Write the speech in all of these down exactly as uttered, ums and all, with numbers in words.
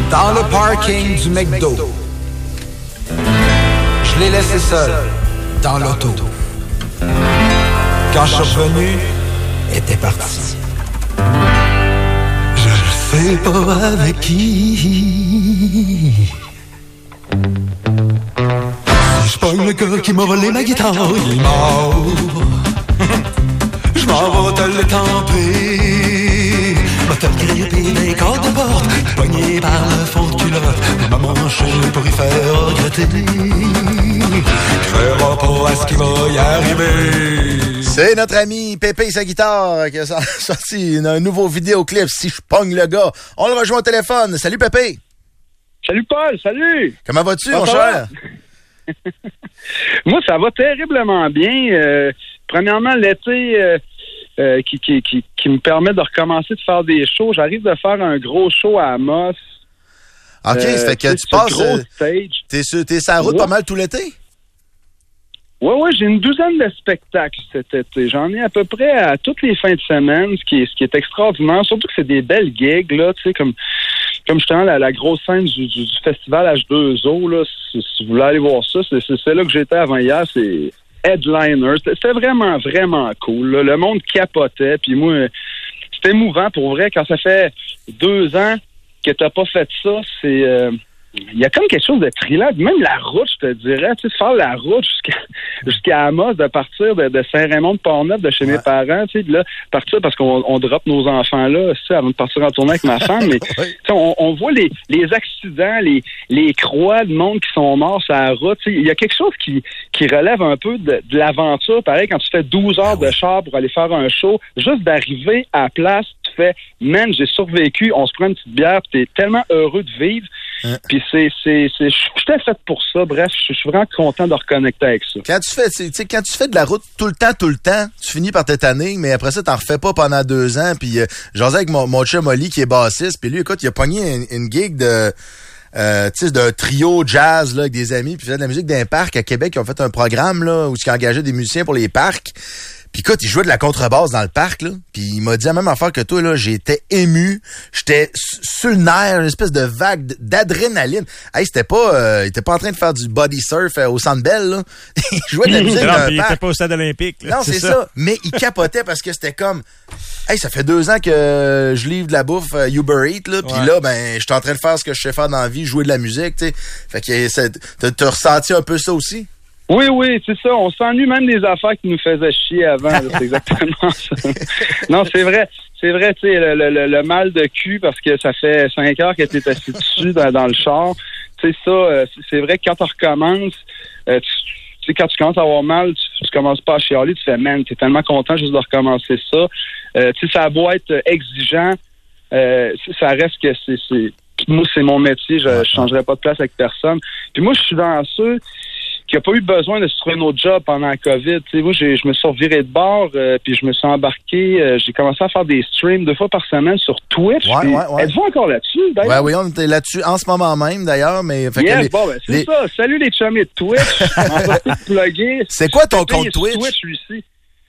dans le parking du McDo. Je l'ai laissé seul dans l'auto. Quand je suis revenu, elle était partie. Je ne sais pas avec qui. Si je pogne le gars qui m'a volé ma guitare, il est mort. Je m'en vais te l'étamper. M'a te gripper les cordes de porte, pogné par le fond de culotte, m'a manché pour y faire regretter. Créera pas à ce qui va y arriver. C'est notre ami Pépé et sa guitare qui a sorti un nouveau vidéoclip, Si je pogne le gars. On le rejoint au téléphone. Salut Pépé. Salut Paul, salut. Comment vas-tu, Comment mon cher? Moi, ça va terriblement bien. Euh, premièrement, l'été euh, euh, qui, qui, qui, qui me permet de recommencer de faire des shows. J'arrive de faire un gros show à Amos. OK, euh, ça fait que tu passes... Gros euh, stage. T'es sur, t'es sur la route ouais. pas mal tout l'été? Oui, oui, j'ai une douzaine de spectacles cet été. J'en ai à peu près à toutes les fins de semaine, ce qui est, ce qui est extraordinaire. Surtout que c'est des belles gigs, là, tu sais, comme... Comme justement la, la grosse scène du, du, du festival H deux O, là, si, si vous voulez aller voir ça, c'est, c'est, c'est là que j'étais avant hier, c'est Headliner. C'était, c'était vraiment, vraiment cool. Là. Le monde capotait, puis moi, c'était émouvant pour vrai. Quand ça fait deux ans que t'as pas fait ça, c'est... Euh, il y a comme quelque chose de trillant. Même la route, je te dirais, tu sais, faire la route jusqu'à, jusqu'à Amos, de partir de, de Saint-Raymond-de-Port-Neuf, de chez ouais. mes parents, tu sais, de là, partir parce qu'on on drop nos enfants là, tu sais, avant de partir en tournée avec ma femme, mais tu sais, on, on voit les, les accidents, les, les croix de monde qui sont morts sur la route, tu sais, il y a quelque chose qui, qui relève un peu de, de l'aventure. Pareil, quand tu fais douze heures de char pour aller faire un show, juste d'arriver à la place, tu fais, man, j'ai survécu, on se prend une petite bière, puis t'es tellement heureux de vivre. Hein? Puis c'est, c'est, c'est, j'étais fait pour ça. Bref, je suis vraiment content de reconnecter avec ça. Quand tu fais, tu sais, quand tu fais de la route tout le temps, tout le temps, tu finis par t'étanner, mais après ça, t'en refais pas pendant deux ans. Puis euh, j'en ai avec mon, mon chum Oli qui est bassiste. Puis lui, écoute, il a pogné une, une gig de, euh, tu sais, d'un trio jazz là avec des amis. Puis il faisait de la musique d'un parc à Québec. Ils ont fait un programme là où ils engageaient des musiciens pour les parcs. Puis écoute, il jouait de la contrebasse dans le parc, là. Puis il m'a dit la même affaire que toi, là. J'étais ému. J'étais sur le nerf, une espèce de vague d'adrénaline. Hey, c'était pas... Euh, il était pas en train de faire du body surf euh, au Centre Bell, là. Il jouait de la musique non, dans le il parc. Il était pas au stade olympique, là. Non, c'est, c'est ça. ça. Mais il capotait parce que c'était comme... Hey, ça fait deux ans que je livre de la bouffe euh, Uber Eats, là. Puis ouais. là, ben, je suis en train de faire ce que je sais faire dans la vie, jouer de la musique, tu sais. Fait que t'as, t'as ressenti un peu ça aussi? Oui, oui, c'est ça. On s'ennuie même des affaires qui nous faisaient chier avant. Là, c'est exactement ça. Non, c'est vrai. C'est vrai, tu sais, le, le, le mal de cul, parce que ça fait cinq heures que tu es assis dessus dans, dans le char. Tu sais, ça, c'est vrai que quand tu recommences, euh, tu sais, quand tu commences à avoir mal, tu, tu commences pas à chialer, tu fais, man, t'es tellement content juste de recommencer ça. Euh, tu sais, ça a beau être exigeant, euh, ça reste que c'est, c'est... Moi, c'est mon métier, je, je changerais pas de place avec personne. Puis moi, je suis dans ceux qui n'a pas eu besoin de se trouver un autre job pendant la COVID. T'sais, moi, j'ai, je me suis reviré de bord, euh, puis je me suis embarqué. Euh, j'ai commencé à faire des streams deux fois par semaine sur Twitch. Ouais, ouais, ouais. Êtes-vous encore là-dessus, d'ailleurs? Ouais, oui, on était là-dessus en ce moment même, d'ailleurs. Mais fait yes, que les, bon, ben, c'est les... ça. Salut les chummies de Twitch. On va tout plugger. C'est quoi ton compte Twitch? Twitch, lui-ci.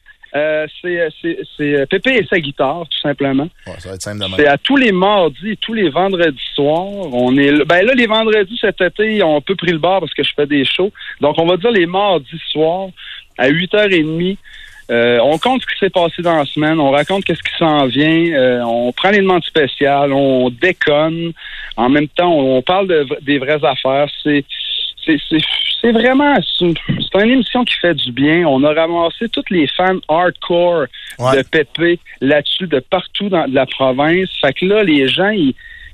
Euh, c'est, c'est, c'est Pépé et sa guitare, tout simplement. Ouais, ça va être simple de même. C'est à tous les mardis, tous les vendredis soirs. On est, ben là, les vendredis cet été, on peut pris le bar parce que je fais des shows. Donc, on va dire les mardis soirs à huit heures trente. Euh, on compte ce qui s'est passé dans la semaine, on raconte qu'est-ce qui s'en vient, euh, on prend les demandes spéciales, on déconne. En même temps, on, on parle de, des vraies affaires. C'est C'est, c'est, c'est vraiment c'est une, c'est une émission qui fait du bien. On a ramassé tous les fans hardcore ouais. de Pépé là-dessus, de partout dans de la province. Fait que là, les gens, il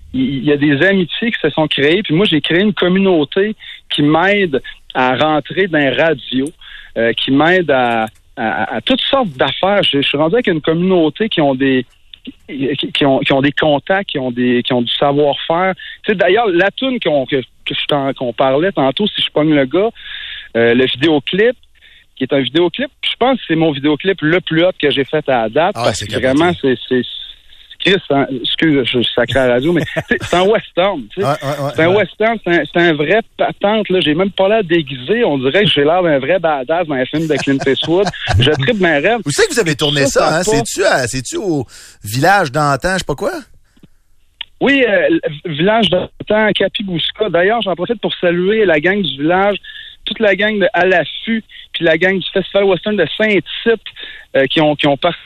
y a des amitiés qui se sont créées. Puis moi, j'ai créé une communauté qui m'aide à rentrer dans les radios, euh, qui m'aide à, à, à toutes sortes d'affaires. Je, je suis rendu avec une communauté qui ont des Qui, qui ont qui ont des contacts, qui ont des qui ont du savoir-faire. Tu sais, d'ailleurs, la toune qu'on que, que je t'en, qu'on parlait tantôt, si je pogne le gars, euh, le vidéoclip, qui est un vidéoclip, je pense que c'est mon vidéoclip le plus hot que j'ai fait à la date. Ah, parce que vraiment, c'est c'est Chris, hein, excuse, je suis sacré à la radio, mais c'est un western. Tu sais. Ouais, ouais, ouais, c'est un ouais. western, c'est un, c'est un vrai patente. Là. J'ai même pas l'air déguisé. On dirait que j'ai l'air d'un vrai badass dans un film de Clint Eastwood. Je tripe mes rêves. Où c'est que vous avez tourné ça? ça, ça hein? C'est-tu, à, c'est-tu au village d'antan, je sais pas quoi? Oui, euh, village de temps, Capibouska. D'ailleurs, j'en profite pour saluer la gang du village, toute la gang de À l'affût, puis la gang du Festival Western de Saint-Tite euh, qui ont qui ont participé.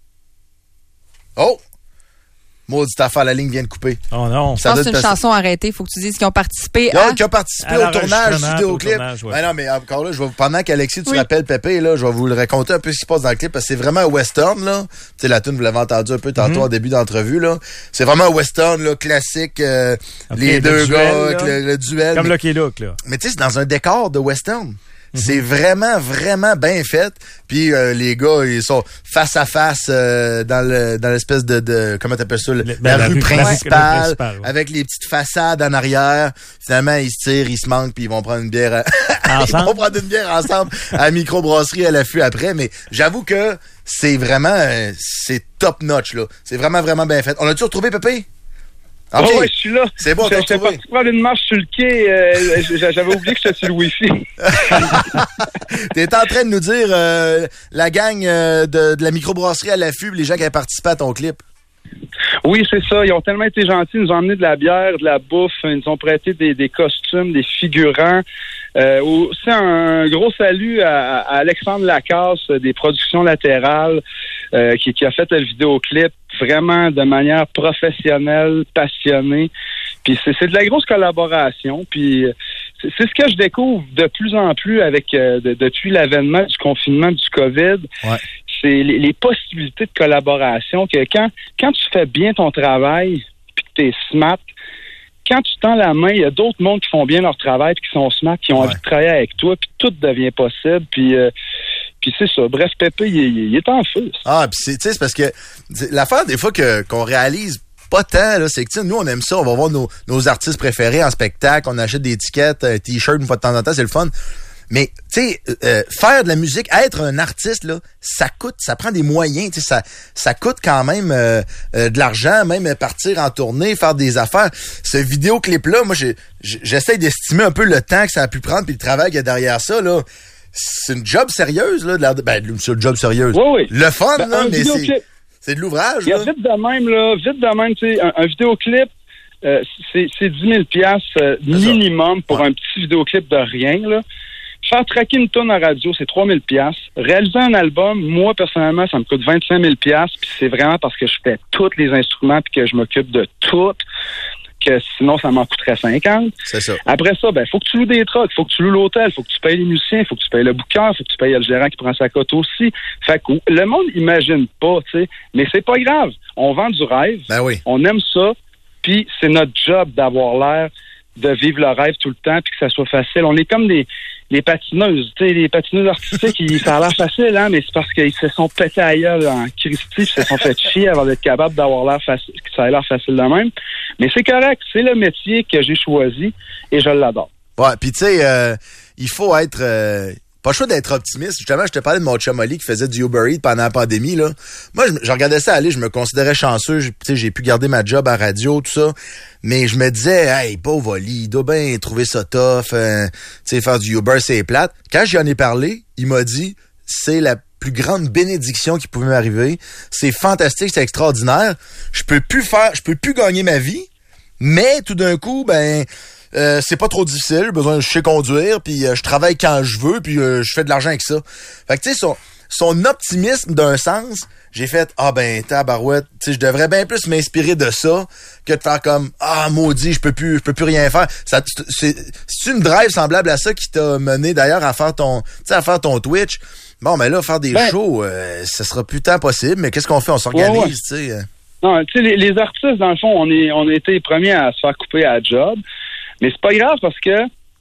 Oh! Maudite affaire, la ligne vient de couper. Oh non. Ça je pense que c'est une passer... chanson arrêtée. Il faut que tu dises qu'ils ont participé à... Non, qui ont participé à au tournage du vidéoclip. Ouais. Ben non, mais encore là, je vais, pendant qu'Alexis, tu oui. rappelles Pépé, là, je vais vous le raconter un peu ce qui se passe dans le clip, parce que c'est vraiment un western, là. Tu sais, la tune, vous l'avez entendu un peu tantôt mm-hmm. en début d'entrevue, là. C'est vraiment un western, là, classique. Euh, okay, les deux duel, gars, avec le, le duel. Comme mais... Lucky Luke, là. Mais tu sais, c'est dans un décor de western. Mm-hmm. C'est vraiment, vraiment bien fait. Puis euh, les gars, ils sont face à face euh, dans le dans l'espèce de, de comment t'appelles ça, le, le, la, la rue, rue principale, principale ouais. avec les petites façades en arrière. Finalement, ils se tirent, ils se manquent, puis ils vont prendre une bière. À... ils vont prendre une bière ensemble à la microbrasserie à l'affût après. Mais j'avoue que c'est vraiment, euh, c'est top notch là. C'est vraiment, vraiment bien fait. On a-tu retrouvé Pépé? Okay. Oh ouais, je suis là. C'est bon, t'as J'étais parti prendre une marche sur le quai. Euh, j'avais oublié que j'étais sur le Wi-Fi. T'es en train de nous dire euh, la gang euh, de, de la microbrasserie à l'affût, les gens qui avaient participé à ton clip. Oui, c'est ça. Ils ont tellement été gentils. Ils nous ont emmené de la bière, de la bouffe. Ils nous ont prêté des, des costumes, des figurants. Euh, aussi, un gros salut à, à Alexandre Lacasse des Productions Latérales euh, qui, qui a fait le vidéoclip vraiment de manière professionnelle, passionnée. Puis c'est, c'est de la grosse collaboration. Puis c'est, c'est ce que je découvre de plus en plus avec euh, de, depuis l'avènement du confinement du COVID. Ouais. C'est les, les possibilités de collaboration que quand quand tu fais bien ton travail puis que t'es smart, quand tu tends la main, il y a d'autres mondes qui font bien leur travail puis qui sont smart, qui ont ouais. envie de travailler avec toi, puis tout devient possible. Puis euh, puis c'est ça. Bref, Pépé, il, il, il est en feu. Ah, puis c'est, tu sais, c'est parce que l'affaire des fois que qu'on réalise pas tant, là, c'est que nous, on aime ça, on va voir nos, nos artistes préférés en spectacle, on achète des étiquettes, un t-shirt une fois de temps en temps, c'est le fun. Mais, tu sais, euh, faire de la musique, être un artiste, là, ça coûte, ça prend des moyens, tu sais, ça, ça coûte quand même euh, euh, de l'argent, même partir en tournée, faire des affaires. Ce vidéoclip-là, moi, j'ai, j'essaie d'estimer un peu le temps que ça a pu prendre puis le travail qu'il y a derrière ça, là. C'est une job sérieuse, là, de la, ben, c'est une job sérieuse. Oui, oui. Le fun, ben, là, mais c'est, c'est de l'ouvrage, là. Vite de même, là, vite de même, tu sais, un, un vidéoclip, euh, c'est, c'est dix mille dollars euh, minimum pour ouais. un petit vidéoclip de rien, là. Faire tracker une tonne à radio, c'est trois mille dollars. Réaliser un album, moi, personnellement, ça me coûte vingt-cinq mille dollars. Puis c'est vraiment parce que je fais tous les instruments puis que je m'occupe de tout, que sinon, ça m'en coûterait cinquante. C'est ça. Après ça, ben, faut que tu loues des trucks, faut que tu loues l'hôtel, faut que tu payes les musiciens, faut que tu payes le booker, faut que tu payes le gérant qui prend sa cote aussi. Fait que le monde imagine pas, tu sais. Mais c'est pas grave. On vend du rêve. Ben oui. On aime ça. Puis c'est notre job d'avoir l'air de vivre le rêve tout le temps puis que ça soit facile. On est comme des les patineuses, tu sais, les patineuses artistiques, ils, ça a l'air facile, hein, mais c'est parce qu'ils se sont pétés à gueule en Christie, ils se sont fait chier avant d'être capables d'avoir l'air facile, que ça a l'air facile de même. Mais c'est correct, c'est le métier que j'ai choisi et je l'adore. Ouais, puis tu sais, euh, il faut être... Euh... Pas le choix d'être optimiste. Justement, je te parlais de mon chum Oli qui faisait du Uber Eats pendant la pandémie, là. Moi, je, je regardais ça aller, je me considérais chanceux. Tu sais, j'ai pu garder ma job à radio, tout ça. Mais je me disais, hey, pauvre Oli, il doit bien trouver ça tough. Euh, tu sais, faire du Uber, c'est plate. Quand j'y en ai parlé, il m'a dit, c'est la plus grande bénédiction qui pouvait m'arriver. C'est fantastique, c'est extraordinaire. Je peux plus faire, je peux plus gagner ma vie. Mais tout d'un coup, ben... Euh, c'est pas trop difficile, j'ai besoin, je sais conduire, puis euh, je travaille quand je veux, puis euh, je fais de l'argent avec ça. Fait que tu sais, son, son optimisme d'un sens, j'ai fait, ah ben, tabarouette, tu sais, je devrais bien plus m'inspirer de ça que de faire comme, ah maudit, je peux plus, je peux plus rien faire. Ça, c'est, c'est une drive semblable à ça qui t'a mené d'ailleurs à faire ton, tu sais, à faire ton Twitch. Bon, ben là, faire des ben, shows, euh, ça sera plus tant possible, mais qu'est-ce qu'on fait? On s'organise, ouais, ouais. tu sais. Non, tu sais, les, les artistes, dans le fond, on est, on a été les premiers à se faire couper à la job. Mais c'est pas grave parce que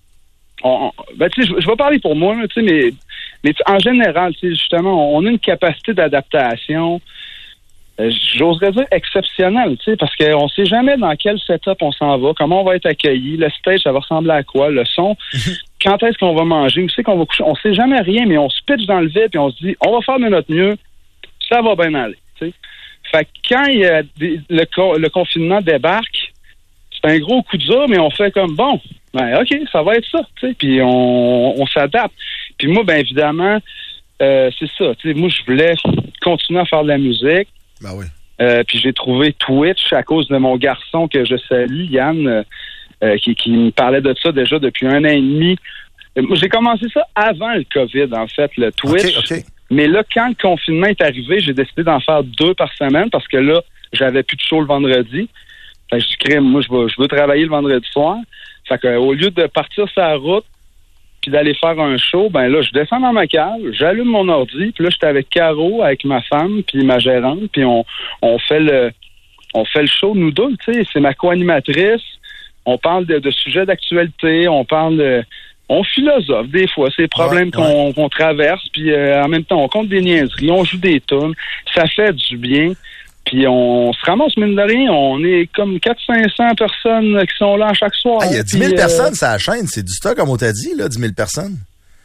on, ben tu sais, je, je vais parler pour moi, tu sais, mais mais en général, tu sais, justement, on a une capacité d'adaptation, euh, j'oserais dire exceptionnelle, tu sais, parce qu'on sait jamais dans quel setup on s'en va, comment on va être accueilli, le stage, ça va ressembler à quoi, le son, quand est-ce qu'on va manger, où c'est qu'on va coucher, on sait jamais rien, mais on se pitch dans le vide et on se dit, on va faire de notre mieux, ça va bien aller, tu sais. Fait que quand il y a des, le, le confinement débarque, c'est un gros coup dur, mais on fait comme, bon, ben OK, ça va être ça, tu sais, puis on, on s'adapte. Puis moi, ben évidemment, euh, c'est ça, tu sais, moi, je voulais continuer à faire de la musique. Ben oui. Euh, puis j'ai trouvé Twitch à cause de mon garçon que je salue, Yann, euh, euh, qui, qui me parlait de ça déjà depuis un an et demi. Euh, j'ai commencé ça avant le COVID, en fait, le Twitch. Okay, okay. Mais là, quand le confinement est arrivé, j'ai décidé d'en faire deux par semaine parce que là, j'avais plus de show le vendredi. Fait que je crée, moi, je veux, je veux travailler le vendredi soir. Fait que, au lieu de partir sur la route puis d'aller faire un show, ben là, je descends dans ma cave, j'allume mon ordi, puis là, j'étais avec Caro, avec ma femme, puis ma gérante, puis on, on fait le on fait le show, nous deux, tu sais, c'est ma co-animatrice, on parle de, de sujets d'actualité, on parle de, on philosophe des fois, c'est les problèmes ouais, qu'on, ouais. qu'on traverse, puis euh, en même temps, on compte des niaiseries, on joue des tunes, ça fait du bien. Puis on se ramasse, mine de rien, on est comme quatre cents à cinq cents personnes qui sont là chaque soir. Il ah, y a dix mille puis, personnes euh... sur la chaîne, c'est du stock, comme on t'a dit, là, dix mille personnes.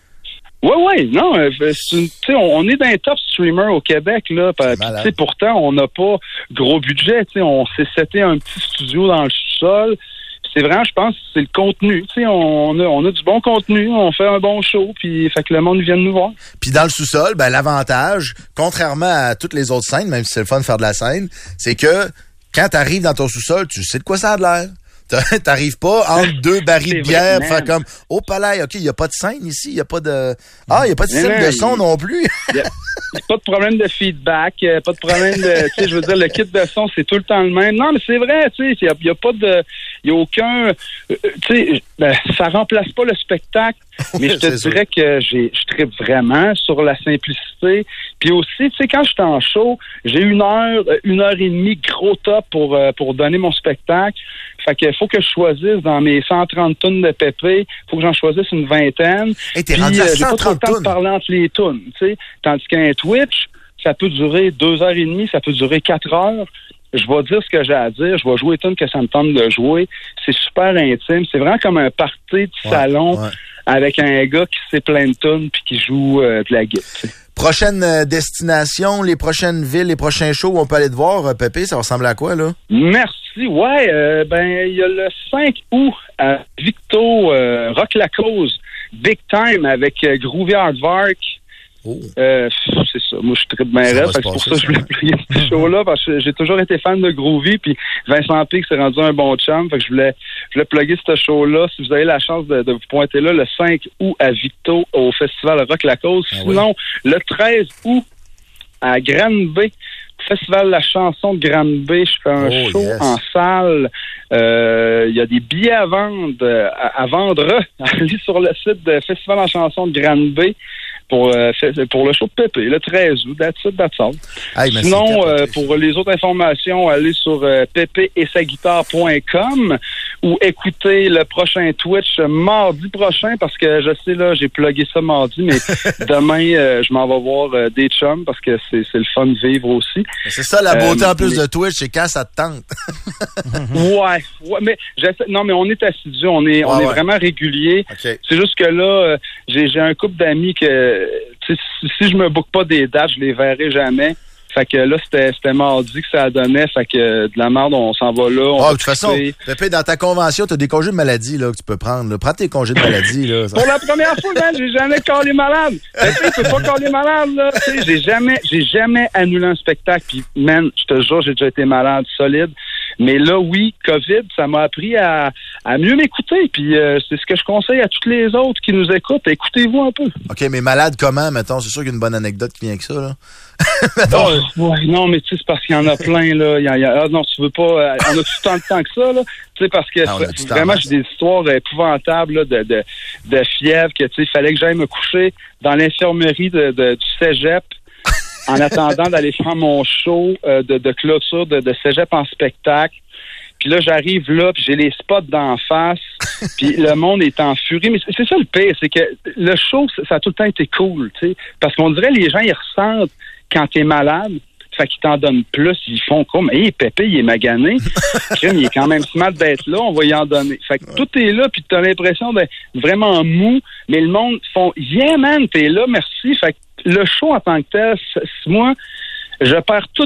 Oui, oui, non, tu sais, on est dans les top streamers au Québec, là, puis tu sais, pourtant, on n'a pas gros budget, tu sais, on s'est seté un petit studio dans le sous-sol. C'est vraiment, je pense, c'est le contenu. Tu sais, on a, on a du bon contenu, on fait un bon show, puis fait que le monde vient nous voir. Puis dans le sous-sol, ben l'avantage, contrairement à toutes les autres scènes, même si c'est le fun de faire de la scène, c'est que quand t'arrives dans ton sous-sol, tu sais de quoi ça a de l'air. T'arrives pas entre deux barils de bière pour faire comme « Oh, palais, OK, il n'y a pas de scène ici, il n'y a pas de... Ah, il n'y a pas de système de son non plus. » Il n'y a pas de problème de feedback, pas de problème de... Tu sais, je veux dire, le kit de son, c'est tout le temps le même. Non, mais c'est vrai, tu sais, il n'y a, a pas de... Il n'y a aucun... Euh, tu sais, ben, ça remplace pas le spectacle, mais je te dirais sûr. que j'ai, je tripe vraiment sur la simplicité. Puis aussi, tu sais, quand je suis en show, j'ai une heure, une heure et demie gros top pour, pour donner mon spectacle. Fait qu'il faut que je choisisse dans mes cent trente tonnes de pépé, faut que j'en choisisse une vingtaine. Hey, t'es puis, rendu à euh, j'ai pas trop le temps tonnes. de parler entre les tonnes, tu sais. Tandis qu'un Twitch, ça peut durer deux heures et demie, ça peut durer quatre heures. Je vais dire ce que j'ai à dire, je vais jouer les tunes que ça me tente de jouer. C'est super intime, c'est vraiment comme un party de ouais, salon ouais. avec un gars qui sait plein de tunes puis qui joue euh, de la guitare. Prochaine euh, destination, les prochaines villes, les prochains shows où on peut aller te voir, euh, Pépé, ça ressemble à quoi, là? Merci. Ouais, euh, ben, il y a le cinq août à Victo, euh, Rock la Cause, Big Time avec euh, Groovy Aardvark. Oh. Euh, c'est ça. Moi, je suis très bien rêve. C'est pour ça que je voulais plugger ce show-là, parce que j'ai toujours été fan de Groovy, puis Vincent Pic s'est rendu un bon chum. Fait que je voulais, je voulais plugger ce show-là. Si vous avez la chance de, de vous pointer là, le cinq août à Victo, au Festival Rock la Cause. Ah, sinon, oui. le treize août à Granby, Festival de la chanson de Granby, je fais un oh, show yes. en salle. Il euh, y a des billets à vendre, à, à vendre. Allez sur le site de Festival de la chanson de Granby. Pour, euh, pour le show de Pépé, le treize août, that's it, that's all. Hey, sinon, euh, pour les autres informations, allez sur euh, pépé et sa guitare point com ou écoutez le prochain Twitch mardi prochain, parce que je sais, là, j'ai plugué ça mardi, mais demain, euh, je m'en vais voir euh, des chums, parce que c'est, c'est le fun de vivre aussi. C'est ça, la beauté euh, en plus mais... de Twitch, c'est quand ça te tente. ouais, ouais, mais j'essaie... non, mais on est assidu, on est, ouais, on ouais. est vraiment régulier. Okay. C'est juste que là, euh, j'ai, j'ai un couple d'amis que Si, si je me boucle pas des dates, je les verrai jamais. Fait que là, c'était, c'était mardi que ça donnait. Fait que de la merde, on s'en va là. Oh, de toute façon, Pépé, dans ta convention, t'as des congés de maladie là, que tu peux prendre. Là. Prends tes congés de maladie. Là. Pour la première fois, man, j'ai jamais collé malade. Pépé, tu peux pas coller malade. Là. T'sais, j'ai jamais j'ai jamais annulé un spectacle. Puis, man, je te jure, j'ai déjà été malade, solide. Mais là, oui, COVID, ça m'a appris à, à mieux m'écouter. Puis euh, c'est ce que je conseille à toutes les autres qui nous écoutent. Écoutez-vous un peu. OK, mais malade comment, mettons? C'est sûr qu'il y a une bonne anecdote qui vient avec ça, là. non, ouais, non, mais tu sais, c'est parce qu'il y en a plein, là. Il y a, il y a, ah, non, tu veux pas... Euh, on a tout tant de temps que ça, là. Tu sais, parce que ah, vraiment, j'ai des histoires épouvantables, là, de, de, de fièvre, que, tu sais, il fallait que j'aille me coucher dans l'infirmerie de, de, du cégep en attendant d'aller faire mon show euh, de, de clôture de, de cégep en spectacle. Puis là, j'arrive là, puis j'ai les spots d'en face, puis le monde est en furie. Mais c'est, c'est ça le pire, c'est que le show, ça a tout le temps été cool, tu sais. Parce qu'on dirait les gens, ils ressentent quand t'es malade, fait qu'ils t'en donnent plus, ils font comme, hé, hey, Pépé, il est magané. Crime, il est quand même smart d'être là, on va y en donner. Fait que tout est là, puis t'as l'impression d'être vraiment mou, mais le monde font, yeah, man, t'es là, merci. Fait que le show en tant que tel, c'est, moi, je perds toute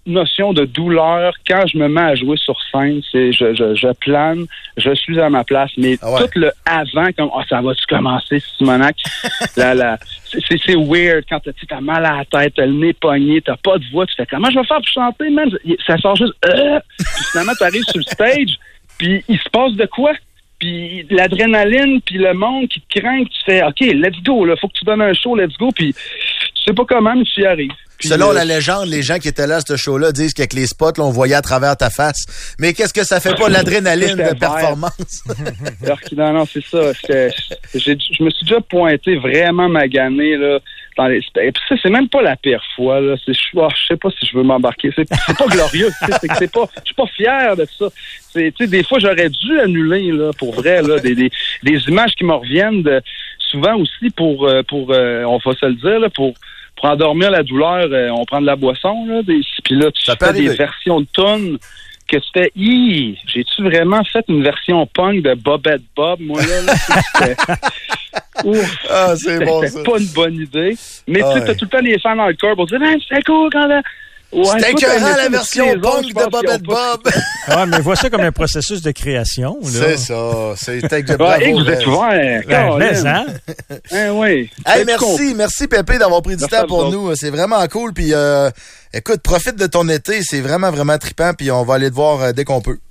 notion de douleur quand je me mets à jouer sur scène. C'est je, je, je plane, je suis à ma place, mais ah ouais. tout le avant, comme oh, ça va-tu commencer, Simonac? la, la, c'est, c'est weird quand t'as, t'as mal à la tête, t'as le nez pogné, t'as pas de voix, tu fais comment je vais faire pour chanter, man? Ça sort juste euh! Puis finalement, t'arrives sur le stage, puis il se passe de quoi? Puis l'adrénaline, puis le monde qui te craint, tu fais OK, let's go, là, faut que tu donnes un show, let's go, puis tu sais pas comment, mais tu y arrives. Puis, selon euh, la légende, les gens qui étaient là à ce show-là disent qu'avec les spots, là, on voyait à travers ta face. Mais qu'est-ce que ça fait pas l'adrénaline de performance? non, non, c'est ça. C'est, j'ai, je me suis déjà pointé vraiment magané, là. Dans les, et puis ça, c'est même pas la pire fois, là. C'est, oh, je sais pas si je veux m'embarquer. C'est, c'est pas glorieux. C'est, que c'est pas, je suis pas fier de ça. C'est, tu sais, des fois, j'aurais dû annuler, là, pour vrai, là, des, des, des images qui me reviennent de, souvent aussi pour, pour, euh, on va se le dire, là, pour, pour endormir la douleur, euh, on prend de la boisson, là, des, puis là, tu fais des versions de tonnes que tu fais, hi, j'ai-tu vraiment fait une version punk de Bobette Bob, moi, là, là c'était, ouf, ah, c'est bon, c'était pas une bonne idée. Mais ah, tu sais, t'as tout le temps les fans hardcore pour dire, man, c'est cool quand la... Ouais, c'était écœurant la version punk de Bobette Bob. Ah, mais vois ça comme un processus de création, là. C'est ça. C'est texte de bravo. Ouais, vous êtes ouvert. Ben, mais, hein? Hein, oui. Hey, merci. Merci, Pépé, d'avoir pris du temps pour nous. C'est vraiment cool. Puis, euh, écoute, profite de ton été. C'est vraiment, vraiment trippant. Puis, on va aller te voir euh, dès qu'on peut.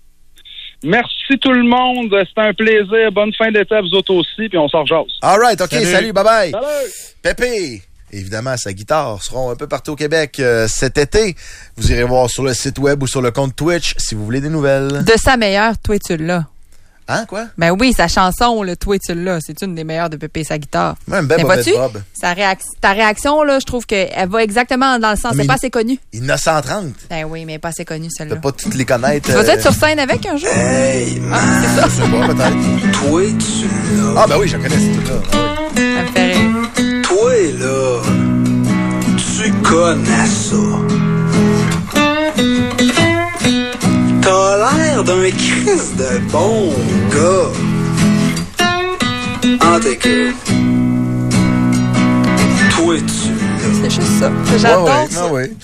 Merci tout le monde. C'était un plaisir. Bonne fin d'été à vous autres aussi. Puis, on s'en rejase. All right. OK. Salut. Salut. Bye-bye. Salut. Pépé. Évidemment, sa guitare seront un peu partout au Québec euh, cet été. Vous irez voir sur le site web ou sur le compte Twitch si vous voulez des nouvelles. De sa meilleure, toi tu l'as. Hein, quoi? Ben oui, sa chanson, le toi tu l'as, c'est une des meilleures de Pépé sa guitare. Même ben Bobette Bob. Sa réac- ta réaction, là, je trouve qu'elle va exactement dans le sens. Mais c'est pas assez connu. Il y en a cent trente. Ben oui, mais pas assez connu, celle-là. Tu peux pas toutes les connaître. Tu vas être sur scène avec un jour? Hey, ah, c'est ça. Je sais pas, peut-être. Toi, tu l'as. Ah, ben oui, je connais ce truc-là. Ah, oui. Ça me fait rire. Toi, là, tu connais ça. T'as l'air d'un Christ de bon gars. En tout cas, toi, tu l'as. C'est juste ça. J'adore ouais, ouais, ça. ouais.